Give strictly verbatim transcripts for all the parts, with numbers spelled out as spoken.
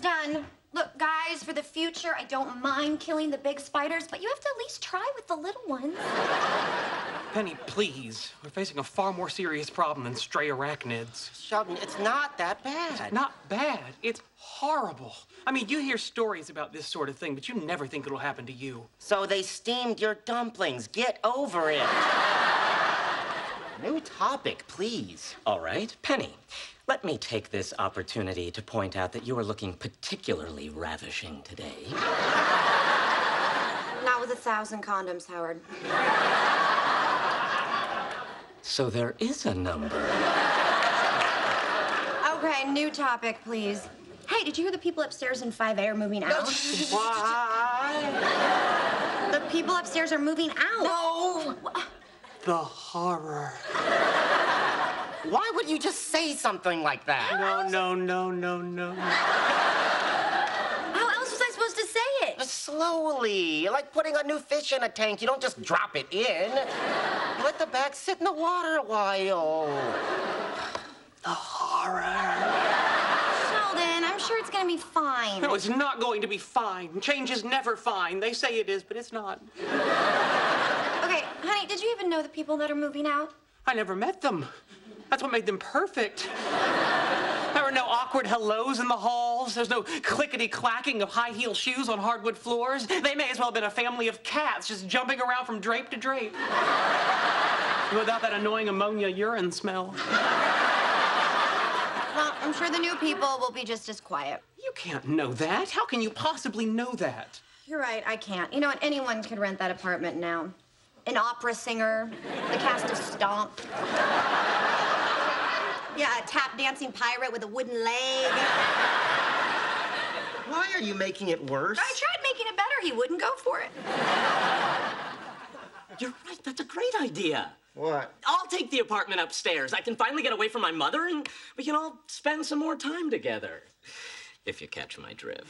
done. Look, guys, for the future, I don't mind killing the big spiders, but you have to at least try with the little ones. Penny, please. We're facing a far more serious problem than stray arachnids. Sheldon, it's not that bad. It's not bad. It's horrible. I mean, you hear stories about this sort of thing, but you never think it'll happen to you. So they steamed your dumplings. Get over it. New topic, please. All right, Penny. Let me take this opportunity to point out that you are looking particularly ravishing today. Not with a thousand condoms, Howard. So there is a number. Okay, new topic, please. Hey, did you hear the people upstairs in five A are moving out? Why? The people upstairs are moving out. No! The horror. Why would you just say something like that? No, no, no, no, no. How else was I supposed to say it? Slowly, like putting a new fish in a tank. You don't just drop it in. You let the bag sit in the water a while. The horror. Sheldon, I'm sure it's gonna be fine. No, it's not going to be fine. Change is never fine. They say it is, but it's not. Okay, honey, did you even know the people that are moving out? I never met them. That's what made them perfect. There are no awkward hellos in the halls. There's no clickety-clacking of high-heel shoes on hardwood floors. They may as well have been a family of cats just jumping around from drape to drape. Without that annoying ammonia urine smell. Well, I'm sure the new people will be just as quiet. You can't know that. How can you possibly know that? You're right, I can't. You know what? Anyone could rent that apartment now. An opera singer, the cast of Stomp. Yeah, a tap dancing pirate with a wooden leg. Why are you making it worse? I tried making it better. He wouldn't go for it. You're right, that's a great idea. What? I'll take the apartment upstairs. I can finally get away from my mother, and we can all spend some more time together. If you catch my drift.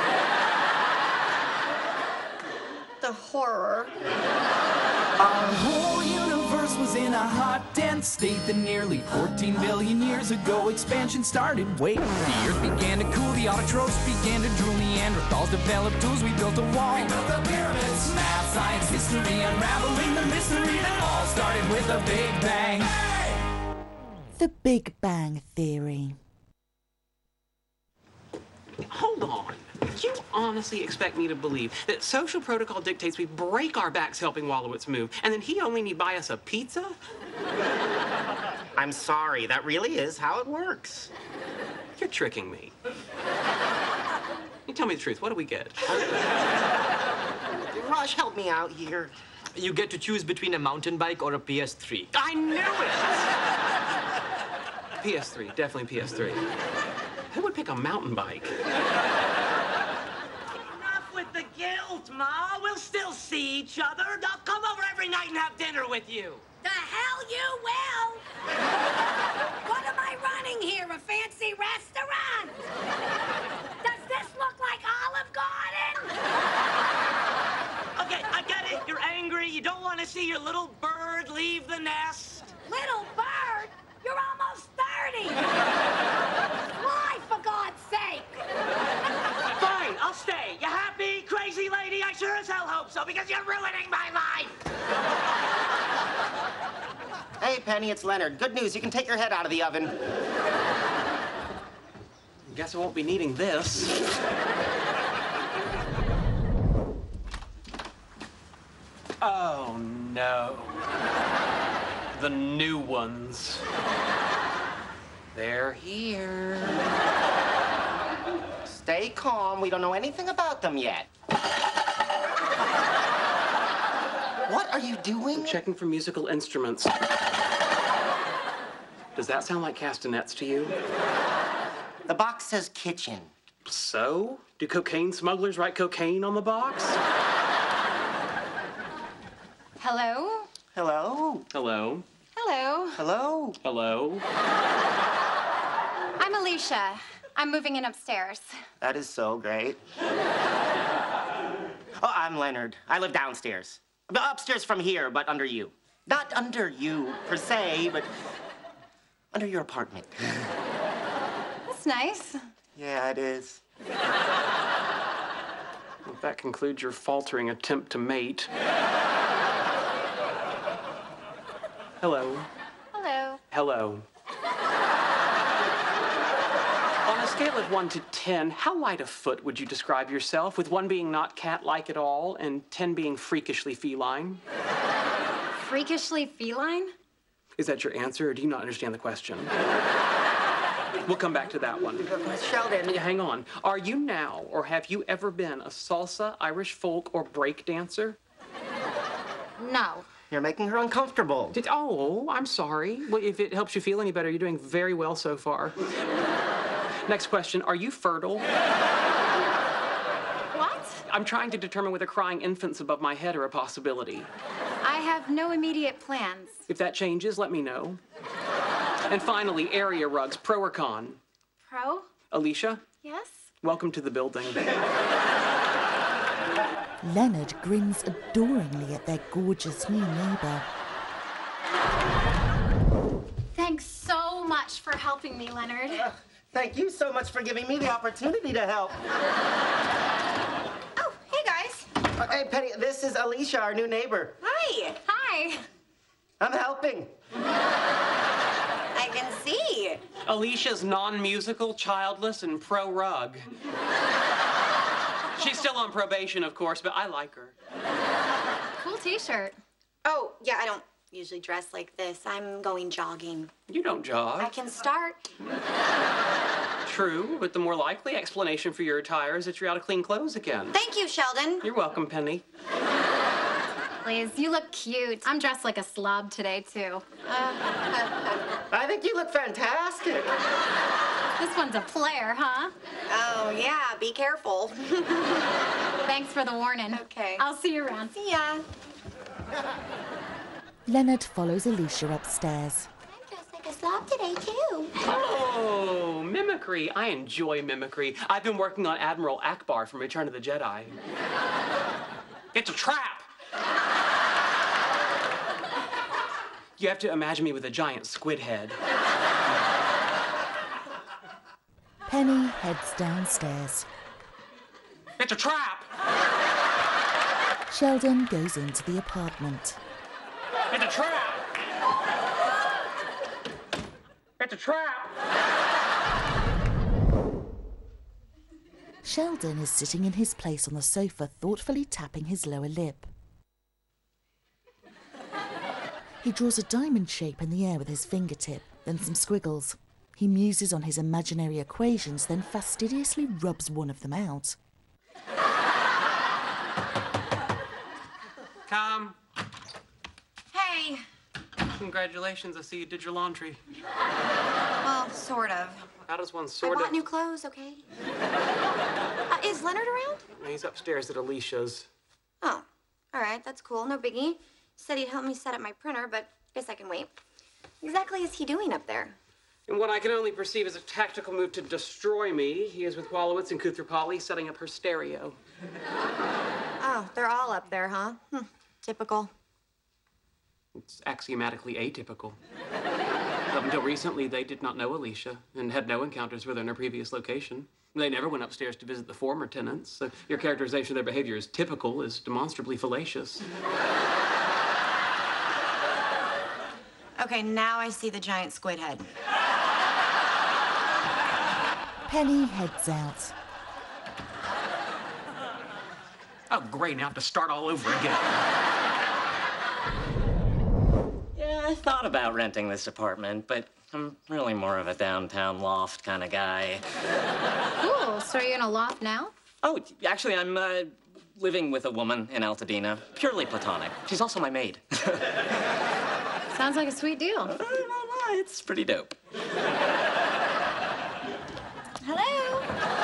The horror. Our whole universe was in a hot, dense state that nearly fourteen billion years ago expansion started. Wait, the earth began to cool, the autotrophs began to drool, Neanderthals developed tools, we built a wall. We built the pyramids. Math, science, history, unraveling the mystery that all started with a Big Bang. Hey! The Big Bang Theory. Hold on. You honestly expect me to believe that social protocol dictates we break our backs helping Wallowitz move, and then he only need buy us a pizza? I'm sorry, that really is how it works. You're tricking me. You tell me the truth, what do we get? Raj, help me out here. You get to choose between a mountain bike or a P S three. I knew it! P S three, definitely P S three. Who would pick a mountain bike? Enough with the guilt, Ma. We'll still see each other. I'll come over every night and have dinner with you. The hell you will! What am I running here, a fancy restaurant? Does this look like Olive Garden? Okay, I get it. You're angry. You don't want to see your little bird leave the nest. Little bird? You're almost thirty! Fly, for God's sake! Fine, I'll stay. You happy, crazy lady? I sure as hell hope so, because you're ruining my life. Hey, Penny, it's Leonard. Good news, you can take your head out of the oven. Guess I won't be needing this. Oh, no. The new ones. They're here. Stay calm. We don't know anything about them yet. What are you doing? I'm checking for musical instruments. Does that sound like castanets to you? The box says kitchen. So? Do cocaine smugglers write cocaine on the box? Hello? Hello? Hello? Hello. Hello? Hello? I'm Alicia. I'm moving in upstairs. That is so great. Oh, I'm Leonard. I live downstairs. Upstairs from here, but under you. Not under you, per se, but under your apartment. That's nice. Yeah, it is. Well, that concludes your faltering attempt to mate. Hello. Hello. Hello. On a scale of one to ten, how light of foot would you describe yourself, with one being not cat-like at all and ten being freakishly feline? Freakishly feline? Is that your answer, or do you not understand the question? We'll come back to that one. Sheldon. Hang on. Are you now, or have you ever been, a salsa, Irish folk, or break dancer? No. You're making her uncomfortable. Did, oh, I'm sorry. Well, if it helps you feel any better, you're doing very well so far. Next question. Are you fertile? What? I'm trying to determine whether crying infants above my head are a possibility. I have no immediate plans. If that changes, let me know. And finally, area rugs, pro or con? Pro? Alicia, Yes? welcome to the building. Leonard grins adoringly at their gorgeous new neighbor. Thanks so much for helping me, Leonard. Uh, thank you so much for giving me the opportunity to help. Oh, hey, guys. Uh, hey, Penny, this is Alicia, our new neighbor. Hi. Hi. I'm helping. I can see. Alicia's non-musical, childless, and pro-rug. She's still on probation, of course, but I like her. Cool t-shirt. Oh, yeah, I don't usually dress like this. I'm going jogging. You don't jog. I can start. True, but the more likely explanation for your attire is that you're out of clean clothes again. Thank you, Sheldon. You're welcome, Penny. Liz, you look cute. I'm dressed like a slob today, too. I think you look fantastic. This one's a player, huh? Oh, yeah. Be careful. Thanks for the warning. Okay. I'll see you around. See ya. Leonard follows Alicia upstairs. I'm dressed like a slob today, too. Oh, mimicry. I enjoy mimicry. I've been working on Admiral Akbar from Return of the Jedi. It's a trap. You have to imagine me with a giant squid head. Penny heads downstairs. It's a trap. Sheldon goes into the apartment. It's a trap. It's a trap. Sheldon is sitting in his place on the sofa, thoughtfully tapping his lower lip. He draws a diamond shape in the air with his fingertip, then some squiggles. He muses on his imaginary equations, then fastidiously rubs one of them out. Come. Hey. Congratulations, I see you did your laundry. Well, sort of. How does one I sort bought of... new clothes, okay? Uh, is Leonard around? He's upstairs at Alicia's. Oh, all right, that's cool. No biggie. Said he'd help me set up my printer, but guess I can wait. What exactly is he doing up there? In what I can only perceive as a tactical move to destroy me, he is with Wolowitz and Kuthrapali setting up her stereo. Oh, they're all up there, huh? Hm, typical. It's axiomatically atypical. Up until recently, they did not know Alicia and had no encounters with her in her previous location. They never went upstairs to visit the former tenants, so your characterization of their behavior as typical is demonstrably fallacious. Okay, now I see the giant squid head. Penny heads out. Oh, great, now I have to start all over again. Yeah, I thought about renting this apartment, but I'm really more of a downtown loft kind of guy. Cool, so are you in a loft now? Oh, actually, I'm uh, living with a woman in Altadena. Purely platonic. She's also my maid. Sounds like a sweet deal. Uh, it's pretty dope. Hello.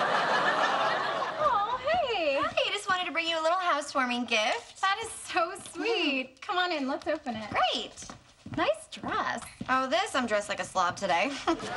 Oh, hey. Hey, just wanted to bring you a little housewarming gift. That is so sweet. Come on in, let's open it. Great. Nice dress. Oh, this, I'm dressed like a slob today.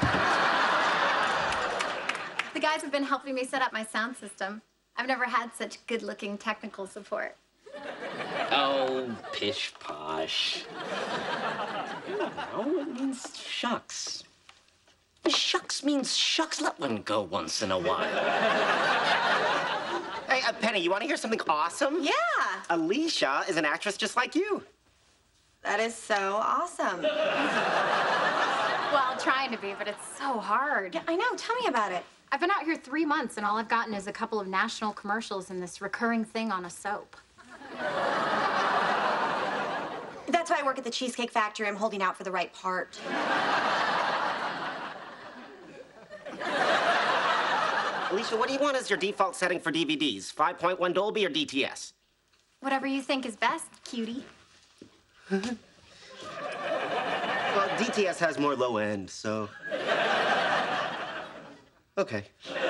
The guys have been helping me set up my sound system. I've never had such good-looking technical support. Oh, pish posh. No, it means shucks. Shucks means shucks. Let one go once in a while. Hey, uh, Penny, you want to hear something awesome? Yeah. Alicia is an actress just like you. That is so awesome. Well, trying to be, but it's so hard. Yeah, I know. Tell me about it. I've been out here three months, and all I've gotten is a couple of national commercials and this recurring thing on a soap. That's why I work at the Cheesecake Factory. I'm holding out for the right part. Alicia, what do you want as your default setting for D V Ds? five point one Dolby or D T S? Whatever you think is best, cutie. Well, D T S has more low end, so... Okay.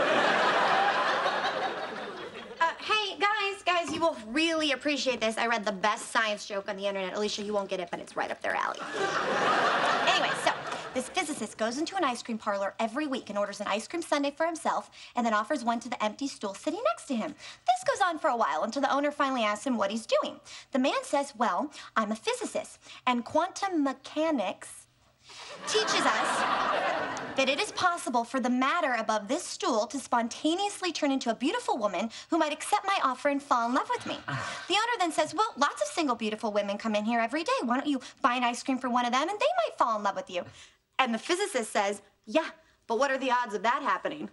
Uh, hey, guys, guys, you will really appreciate this. I read the best science joke on the internet. Alicia, you won't get it, but it's right up their alley. Anyway, so this physicist goes into an ice cream parlor every week and orders an ice cream sundae for himself and then offers one to the empty stool sitting next to him. This goes on for a while until the owner finally asks him what he's doing. The man says, well, I'm a physicist, and quantum mechanics teaches us that it is possible for the matter above this stool to spontaneously turn into a beautiful woman who might accept my offer and fall in love with me. The owner then says, well, lots of single beautiful women come in here every day. Why don't you buy an ice cream for one of them and they might fall in love with you? And the physicist says, yeah, but what are the odds of that happening?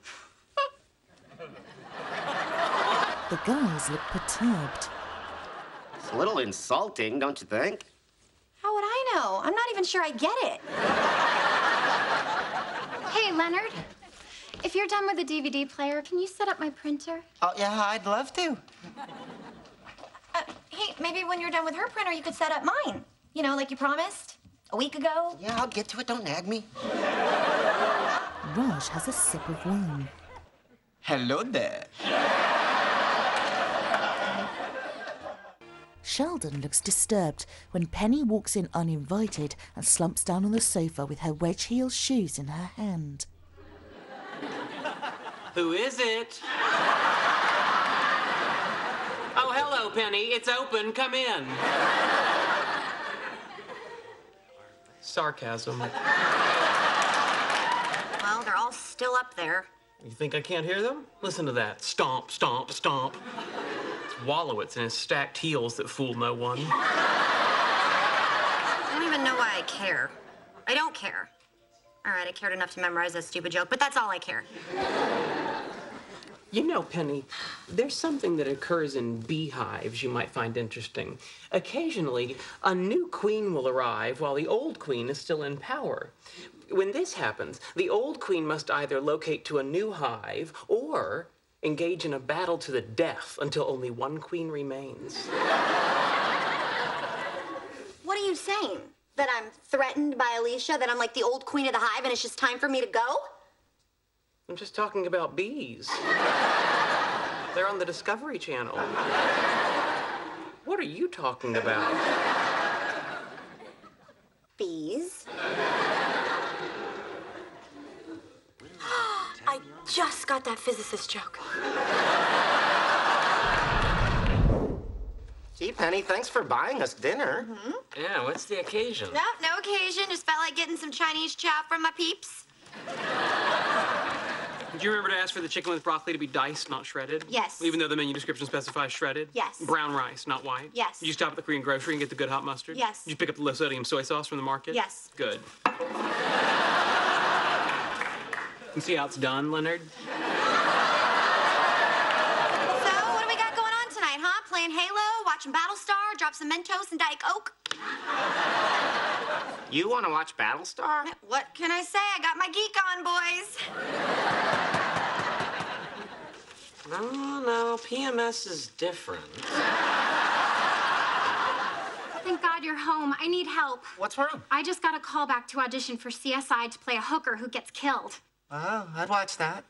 The guys look perturbed. It's a little insulting, don't you think? How would I know? I'm not even sure I get it. Hey, Leonard. If you're done with the D V D player, can you set up my printer? Oh, yeah, I'd love to. Uh, hey, maybe when you're done with her printer, you could set up mine. You know, like you promised a week ago. Yeah, I'll get to it. Don't nag me. Raj has a sip of wine. Hello there. Sheldon looks disturbed when Penny walks in uninvited and slumps down on the sofa with her wedge heel shoes in her hand. Who is it? Oh, hello, Penny. It's open. Come in. Sarcasm. Well, they're all still up there. You think I can't hear them? Listen to that. Stomp, stomp, stomp. It's Wallowitz and his stacked heels that fool no one. I don't even know why I care. I don't care. All right, I cared enough to memorize that stupid joke, but that's all I care. You know, Penny, there's something that occurs in beehives you might find interesting. Occasionally, a new queen will arrive while the old queen is still in power. When this happens, the old queen must either locate to a new hive or engage in a battle to the death until only one queen remains. What are you saying? That I'm threatened by Alicia? That I'm like the old queen of the hive and it's just time for me to go? I'm just talking about bees. They're on the Discovery Channel. What are you talking about? Bees? I just got that physicist joke. Gee, Penny, thanks for buying us dinner. Mm-hmm. Yeah, what's the occasion? No, no occasion. Just felt like getting some Chinese chow from my peeps. Did you remember to ask for the chicken with broccoli to be diced, not shredded? Yes. Even though the menu description specifies shredded? Yes. Brown rice, not white? Yes. Did you stop at the Korean grocery and get the good hot mustard? Yes. Did you pick up the low sodium soy sauce from the market? Yes. Good. You see how it's done, Leonard? So, what do we got going on tonight, huh? Playing Halo, watching Battlestar, drop some Mentos and Diet Coke? You want to watch Battlestar? What can I say? I got my geek on, boys. No, no, P M S is different. Thank God you're home. I need help. What's wrong? I just got a call back to audition for C S I to play a hooker who gets killed. Oh, I'd watch that.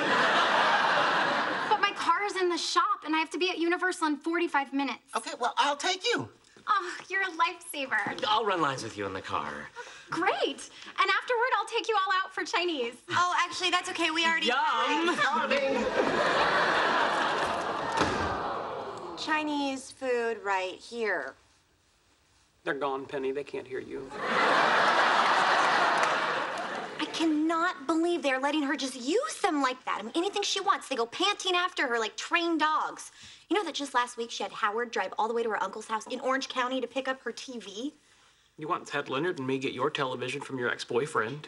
But my car's in the shop, and I have to be at Universal in forty-five minutes. Okay, well, I'll take you. Oh, you're a lifesaver. I'll run lines with you in the car. Great. And afterward, I'll take you all out for Chinese. Oh, actually, that's okay. We already... Yum! Chinese food right here. They're gone, Penny. They can't hear you. I cannot believe they're letting her just use them like that. I mean, anything she wants, they go panting after her like trained dogs. You know that just last week she had Howard drive all the way to her uncle's house in Orange County to pick up her T V? You want Ted Leonard and me get your television from your ex-boyfriend?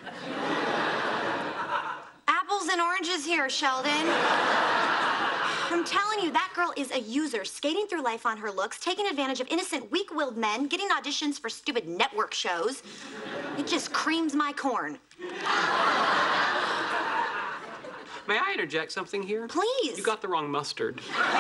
Apples and oranges here, Sheldon. I'm telling you, that girl is a user, skating through life on her looks, taking advantage of innocent, weak-willed men, getting auditions for stupid network shows. It just creams my corn. May I interject something here? Please. You got the wrong mustard.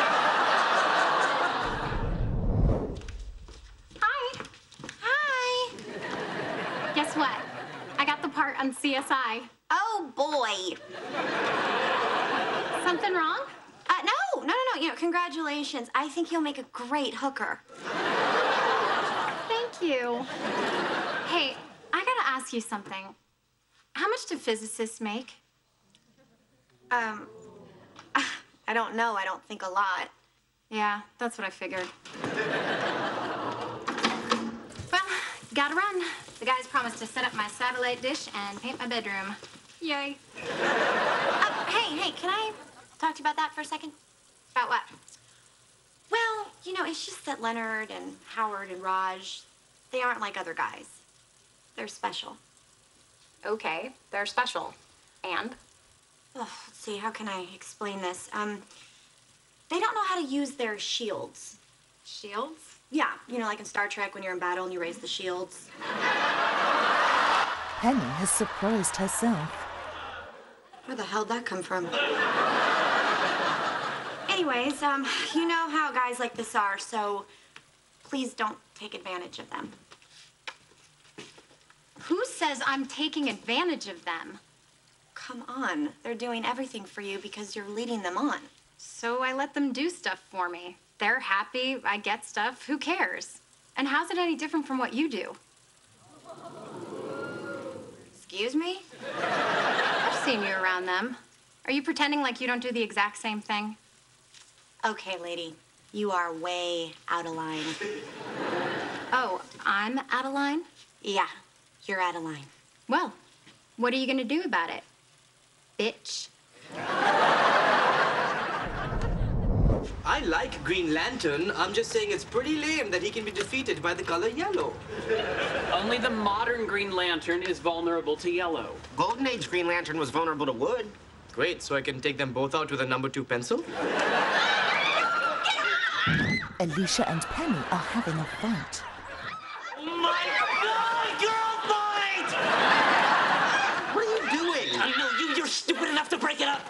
Hi. Hi. Guess what? I got the part on C S I. Oh, boy. Something wrong? Uh, no, no, no, no. You know, congratulations. I think you'll make a great hooker. Thank you. Hey, I gotta ask you something. How much do physicists make? Um, I don't know. I don't think a lot. Yeah, that's what I figured. Well, gotta run. The guys promised to set up my satellite dish and paint my bedroom. Yay. Uh, hey, hey, can I talk to you about that for a second? About what? Well, you know, it's just that Leonard and Howard and Raj, they aren't like other guys. They're special. Okay, they're special. And? Oh, let's see, how can I explain this? Um, they don't know how to use their shields. Shields? Yeah, you know, like in Star Trek when you're in battle and you raise the shields. Penny has surprised herself. Where the hell'd that come from? Anyways, um, you know how guys like this are, so please don't take advantage of them. Who says I'm taking advantage of them? Come on, they're doing everything for you because you're leading them on. So I let them do stuff for me. They're happy, I get stuff, who cares? And how's it any different from what you do? Excuse me? I've seen you around them. Are you pretending like you don't do the exact same thing? Okay, lady, you are way out of line. Oh, I'm out of line? Yeah, you're out of line. Well, what are you gonna do about it, bitch? I like Green Lantern. I'm just saying it's pretty lame that he can be defeated by the color yellow. Only the modern Green Lantern is vulnerable to yellow. Golden Age Green Lantern was vulnerable to wood. Great, so I can take them both out with a number two pencil? Alicia and Penny are having a fight. My God, girl fight! What are you doing? I know you, you're stupid enough to break it up.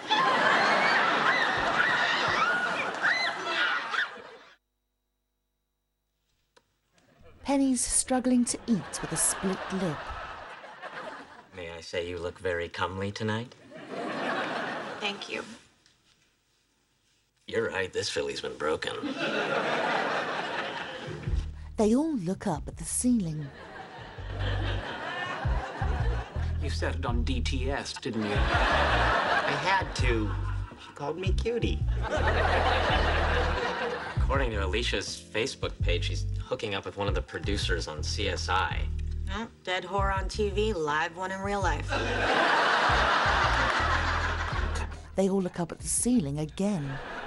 Penny's struggling to eat with a split lip. May I say you look very comely tonight? Thank you. You're right, this filly's been broken. They all look up at the ceiling. You set it on D T S, didn't you? I had to. She called me cutie. According to Alicia's Facebook page, she's hooking up with one of the producers on C S I. Oh, dead whore on T V, live one in real life. They all look up at the ceiling again.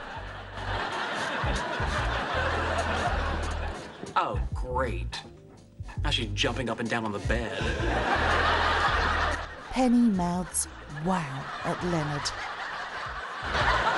Oh, great. Now she's jumping up and down on the bed. Penny mouths wow at Leonard.